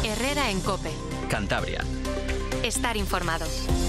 Herrera en COPE. Cantabria. Estar informado.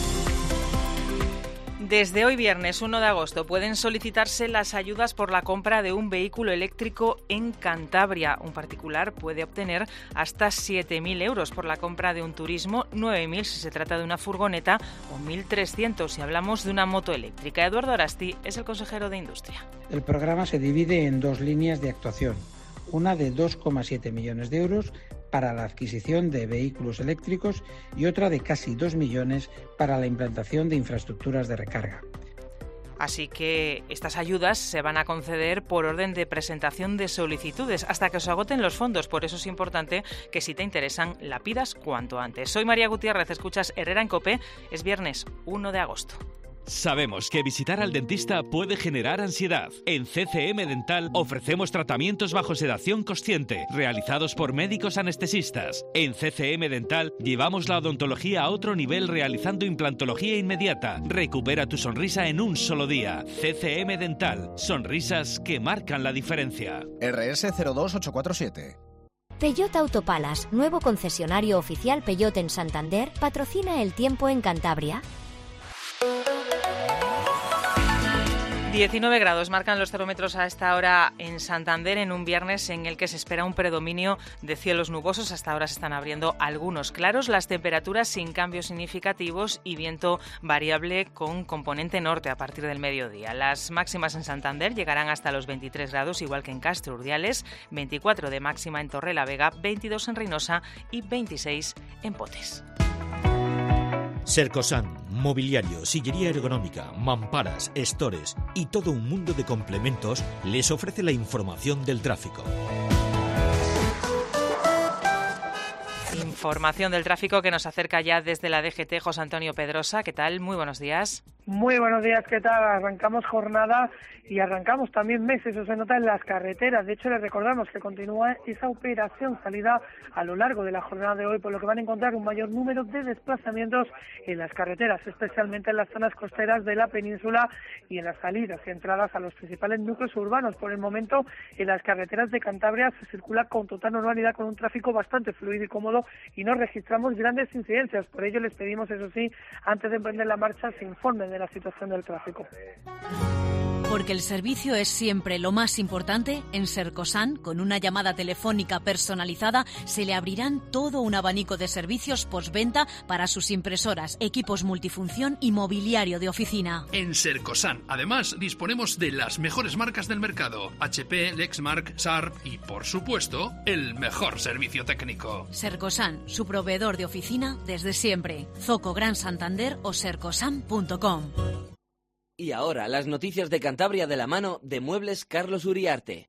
Desde hoy viernes 1 de agosto pueden solicitarse las ayudas por la compra de un vehículo eléctrico en Cantabria. Un particular puede obtener hasta 7.000 euros por la compra de un turismo, 9.000 si se trata de una furgoneta o 1.300 si hablamos de una moto eléctrica. Eduardo Arasti es el consejero de Industria. El programa se divide en dos líneas de actuación. Una de 2,7 millones de euros para la adquisición de vehículos eléctricos y otra de casi 2 millones para la implantación de infraestructuras de recarga. Así que estas ayudas se van a conceder por orden de presentación de solicitudes hasta que se agoten los fondos. Por eso es importante que si te interesan la pidas cuanto antes. Soy María Gutiérrez, escuchas Herrera en COPE. Es viernes 1 de agosto. Sabemos que visitar al dentista puede generar ansiedad. En CCM Dental ofrecemos tratamientos bajo sedación consciente, realizados por médicos anestesistas. En CCM Dental llevamos la odontología a otro nivel realizando implantología inmediata. Recupera tu sonrisa en un solo día. CCM Dental. Sonrisas que marcan la diferencia. RS 02847. Peugeot Autopalas, nuevo concesionario oficial Peugeot en Santander, patrocina el tiempo en Cantabria. 19 grados marcan los termómetros a esta hora en Santander en un viernes en el que se espera un predominio de cielos nubosos. Hasta ahora se están abriendo algunos claros, las temperaturas sin cambios significativos y viento variable con componente norte a partir del mediodía. Las máximas en Santander llegarán hasta los 23 grados, igual que en Castro Urdiales, 24 de máxima en Torrelavega, 22 en Reynosa y 26 en Potes. Sercosan, mobiliario, sillería ergonómica, mamparas, estores y todo un mundo de complementos les ofrece la información del tráfico. Información del tráfico que nos acerca ya desde la DGT, José Antonio Pedrosa. ¿Qué tal? Muy buenos días. Muy buenos días, ¿qué tal? Arrancamos jornada y arrancamos también mes, eso se nota en las carreteras. De hecho, les recordamos que continúa esa operación salida a lo largo de la jornada de hoy, por lo que van a encontrar un mayor número de desplazamientos en las carreteras, especialmente en las zonas costeras de la península y en las salidas y entradas a los principales núcleos urbanos. Por el momento, en las carreteras de Cantabria se circula con total normalidad, con un tráfico bastante fluido y cómodo, y no registramos grandes incidencias. Por ello, les pedimos, eso sí, antes de emprender la marcha, se informen de la situación del tráfico. Porque el servicio es siempre lo más importante, en Sercosan, con una llamada telefónica personalizada, se le abrirán todo un abanico de servicios postventa para sus impresoras, equipos multifunción y mobiliario de oficina. En Sercosan, además, disponemos de las mejores marcas del mercado: HP, Lexmark, Sharp y, por supuesto, el mejor servicio técnico. Sercosan, su proveedor de oficina desde siempre. Zoco Gran Santander o sercosan.com. Y ahora, las noticias de Cantabria de la mano de Muebles Carlos Uriarte.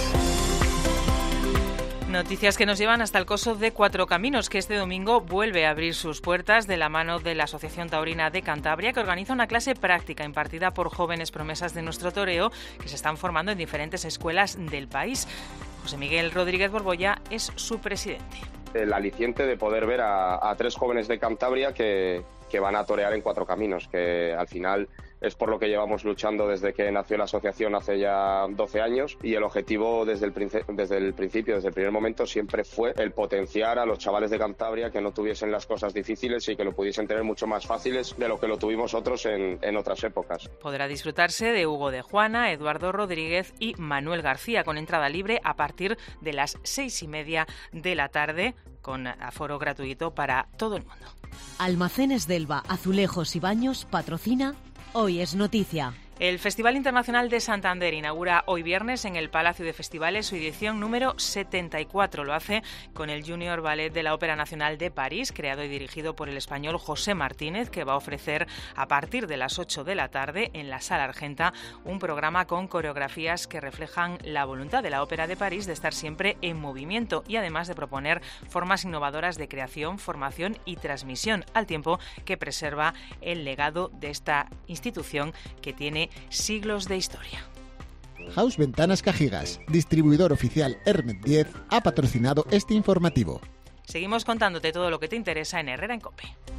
Noticias que nos llevan hasta el Coso de Cuatro Caminos, que este domingo vuelve a abrir sus puertas de la mano de la Asociación Taurina de Cantabria, que organiza una clase práctica impartida por jóvenes promesas de nuestro toreo que se están formando en diferentes escuelas del país. José Miguel Rodríguez Borbolla es su presidente. El aliciente de poder ver a tres jóvenes de Cantabria que van a torear en Cuatro Caminos, que al final es por lo que llevamos luchando desde que nació la asociación hace ya 12 años, y el objetivo desde el principio, desde el primer momento, siempre fue el potenciar a los chavales de Cantabria, que no tuviesen las cosas difíciles y que lo pudiesen tener mucho más fáciles de lo que lo tuvimos otros en otras épocas. Podrá disfrutarse de Hugo de Juana, Eduardo Rodríguez y Manuel García, con entrada libre a partir de las 6:30 de la tarde, con aforo gratuito para todo el mundo. Almacenes Delva, Azulejos y Baños patrocina Hoy es Noticia. El Festival Internacional de Santander inaugura hoy viernes en el Palacio de Festivales su edición número 74. Lo hace con el Junior Ballet de la Ópera Nacional de París, creado y dirigido por el español José Martínez, que va a ofrecer a partir de las 8 de la tarde en la Sala Argenta un programa con coreografías que reflejan la voluntad de la Ópera de París de estar siempre en movimiento y además de proponer formas innovadoras de creación, formación y transmisión, al tiempo que preserva el legado de esta institución que tiene siglos de historia. House Ventanas Cajigas, distribuidor oficial Hermet 10, ha patrocinado este informativo. Seguimos contándote todo lo que te interesa en Herrera en COPE.